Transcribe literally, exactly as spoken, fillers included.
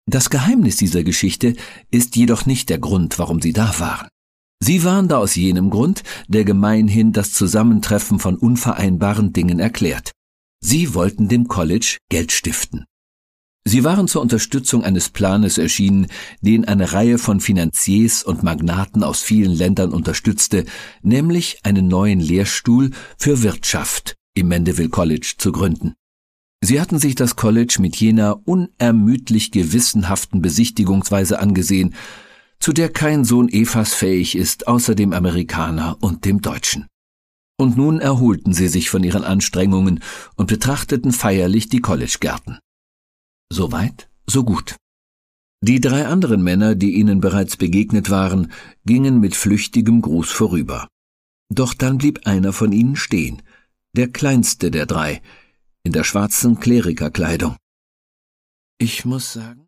Das Geheimnis dieser Geschichte ist jedoch nicht der Grund, warum sie da waren. Sie waren da aus jenem Grund, der gemeinhin das Zusammentreffen von unvereinbaren Dingen erklärt. Sie wollten dem College Geld stiften. Sie waren zur Unterstützung eines Planes erschienen, den eine Reihe von Finanziers und Magnaten aus vielen Ländern unterstützte, nämlich einen neuen Lehrstuhl für Wirtschaft im Mandeville College zu gründen. Sie hatten sich das College mit jener unermüdlich gewissenhaften Besichtigungsweise angesehen, zu der kein Sohn Evas fähig ist, außer dem Amerikaner und dem Deutschen. Und nun erholten sie sich von ihren Anstrengungen und betrachteten feierlich die Collegegärten. So weit, so gut. Die drei anderen Männer, die ihnen bereits begegnet waren, gingen mit flüchtigem Gruß vorüber. Doch dann blieb einer von ihnen stehen, der kleinste der drei, in der schwarzen Klerikerkleidung. »Ich muss sagen«,